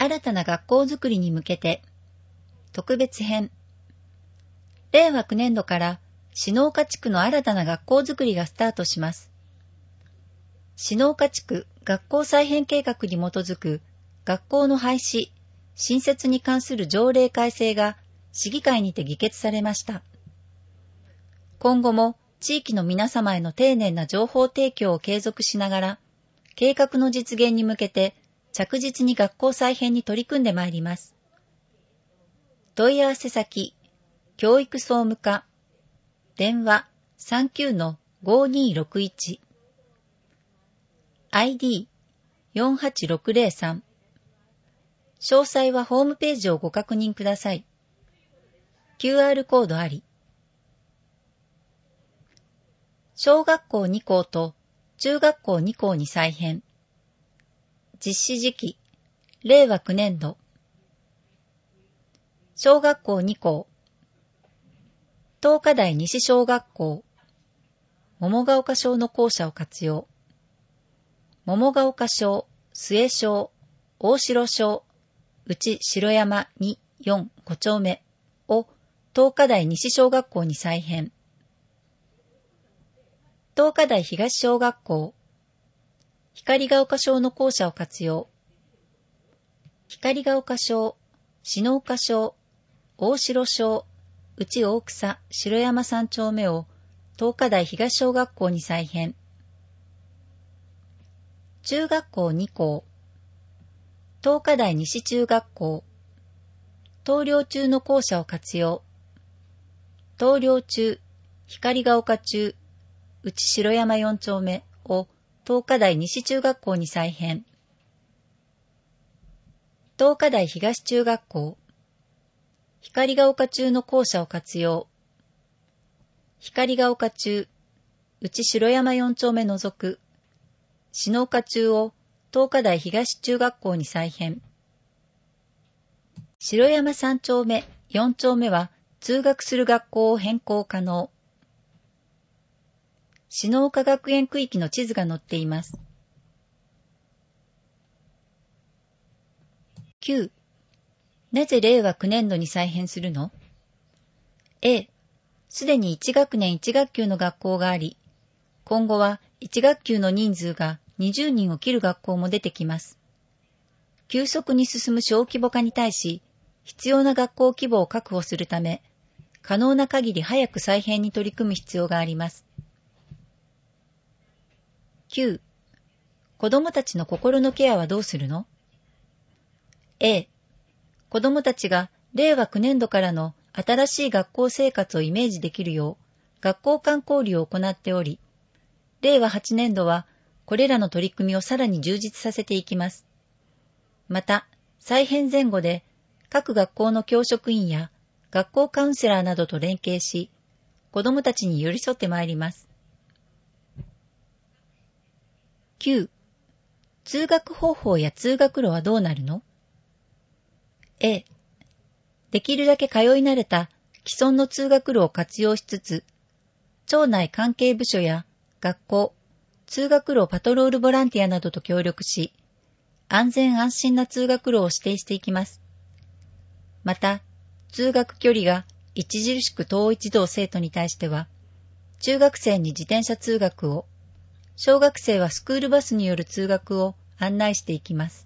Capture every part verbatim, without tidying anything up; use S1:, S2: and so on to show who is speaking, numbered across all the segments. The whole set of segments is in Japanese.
S1: 新たな学校づくりに向けて特別編。れいわきゅうねん度から篠岡地区の新たな学校づくりがスタートします。篠岡地区学校再編計画に基づく学校の廃止、新設に関する条例改正が市議会にて議決されました。今後も地域の皆様への丁寧な情報提供を継続しながら、計画の実現に向けて着実に学校再編に取り組んでまいります。問い合わせ先、教育総務課、電話 さんきゅうのごにーろくいち、アイディーよんはちろくぜろさん、詳細はホームページをご確認ください。キューアール コードあり。小学校に校と中学校に校に再編。実施時期、れいわきゅうねん度。小学校に校。東華台西小学校。桃ヶ丘小の校舎を活用。桃ヶ丘小、末小、大城小、内城山に、よん、ご丁目を東華台西小学校に再編。東華台東小学校。光が丘小の校舎を活用。光が丘小、篠岡小、大城小、内大草城山さん丁目を東華台東小学校に再編。中学校に校。東華台西中学校。東陵中の校舎を活用。東陵中、光が丘中、内城山よん丁目を東華台西中学校に再編。東華台東中学校。光が丘中の校舎を活用。光が丘中、内城山よん丁目除く。篠岡中を東華台東中学校に再編。城山さん丁目、よん丁目は通学する学校を変更可能。篠岡学園区域の地図が載っています。きゅう. なぜれいわきゅうねん度に再編するの？ A. すでにいち学年いち学級の学校があり、今後はいち学級の人数がにじゅうにんを切る学校も出てきます。急速に進む小規模化に対し、必要な学校規模を確保するため、可能な限り早く再編に取り組む必要があります。きゅう. 子どもたちの心のケアはどうするの？ A. 子どもたちがれいわきゅうねん度からの新しい学校生活をイメージできるよう学校間交流を行っており、れいわはちねん度はこれらの取り組みをさらに充実させていきます。また、再編前後で各学校の教職員や学校カウンセラーなどと連携し、子どもたちに寄り添ってまいります。きゅう. 通学方法や通学路はどうなるの？ A. できるだけ通い慣れた既存の通学路を活用しつつ、町内関係部署や学校、通学路パトロールボランティアなどと協力し、安全安心な通学路を指定していきます。また、通学距離が著しく遠い児童生徒に対しては、中学生に自転車通学を、小学生はスクールバスによる通学を案内していきます。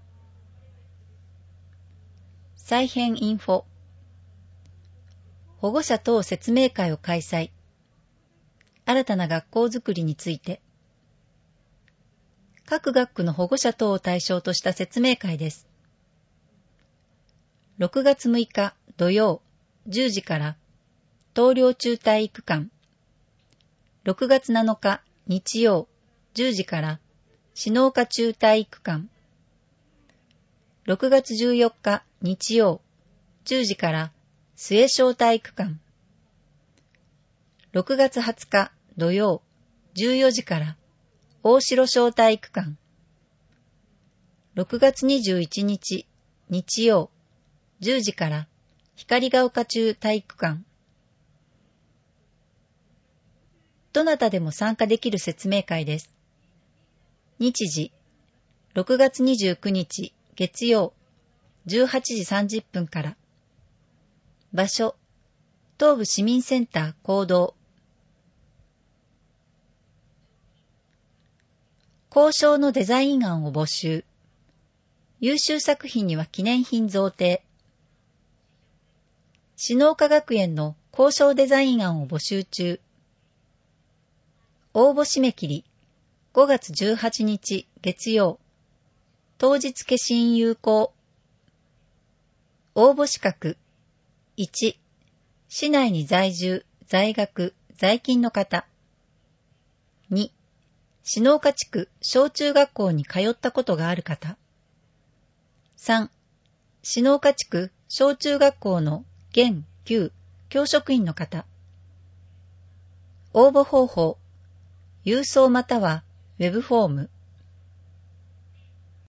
S1: 再編インフォ。保護者等説明会を開催。新たな学校づくりについて。各学区の保護者等を対象とした説明会です。ろくがつむいか土曜じゅうじから東陵中体育館。ろくがつなのか日曜じゅうじから篠岡中体育館。ろくがつじゅうよっか日曜じゅうじから末小体育館。ろくがつはつか土曜じゅうよじから大城小体育館。ろくがつにじゅういちにち日曜じゅうじから光が丘中体育館。どなたでも参加できる説明会です。日時、ろくがつにじゅうくにち月曜じゅうはちじさんじゅっぷんから。場所、東部市民センター講堂。交渉のデザイン案を募集。優秀作品には記念品贈呈。志農科学園の交渉デザイン案を募集中。応募締め切りごがつじゅうはちにち月曜。当日消印有効。応募資格いち、市内に在住、在学、在勤の方。に、志農科地区小中学校に通ったことがある方。さん、志農科地区小中学校の現旧教職員の方。応募方法、郵送またはウェブフォーム。